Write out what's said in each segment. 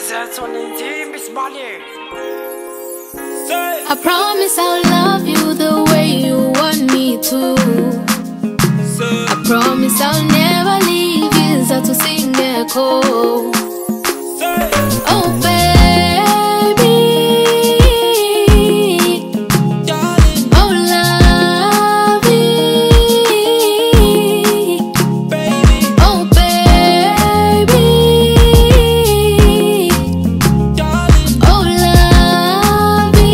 I promise I'll love you the way you want me to. I promise I'll never leave you to sing echo. Oh baby, oh lovey, oh baby, oh lovey.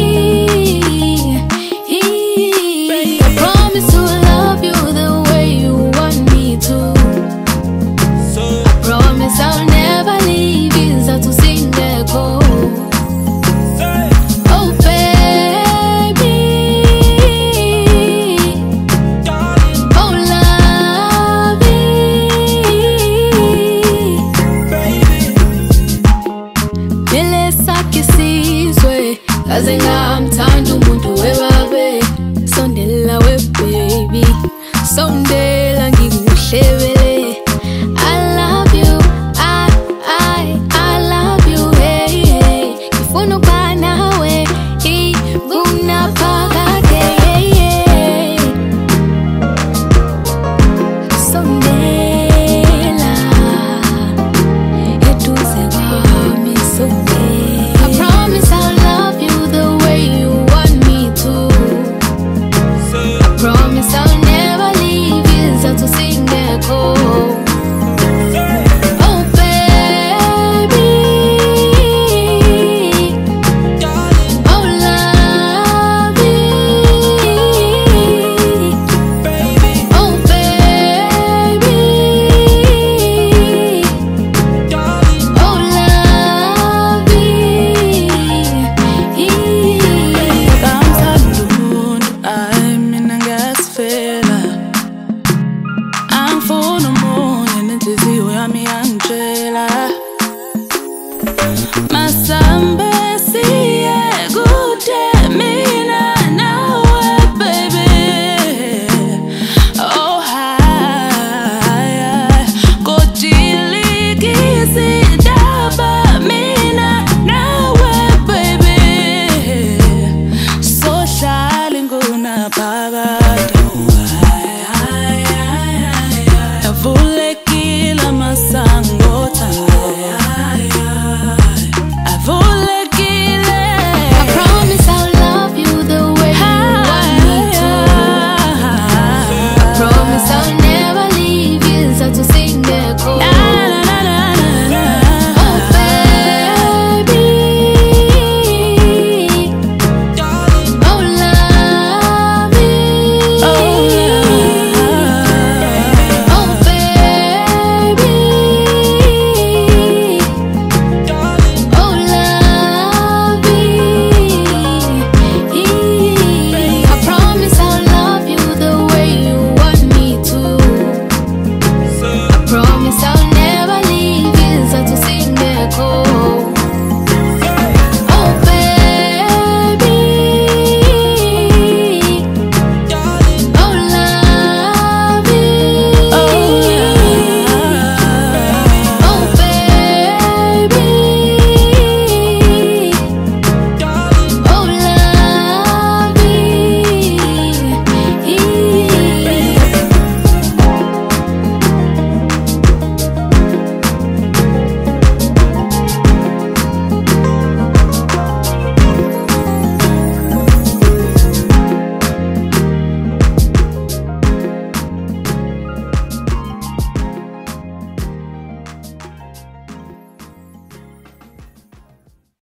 I promise to love you the way you want me to. I promise I'll never leave you to sing echo. Oh baby, oh lovey, vile sakisizwe kaze ngamthanda umuntu webabe. Sondela we baby, sondela ngikuhlebele. I love you, I love you, hey, hey. Ngifuna ukuba nawe, kunaphakade, hey, hey. Sondela, eduze kwami, sondela. I promise I'll love you the way you want me to. I promise I'll never leave you to sing echo. Oh baby, oh lovey, oh baby, oh lovey. Ngamthanda umuntu ayi mina ngiyazifela. Angifuni umunye nenhliziyo yami yangitshela.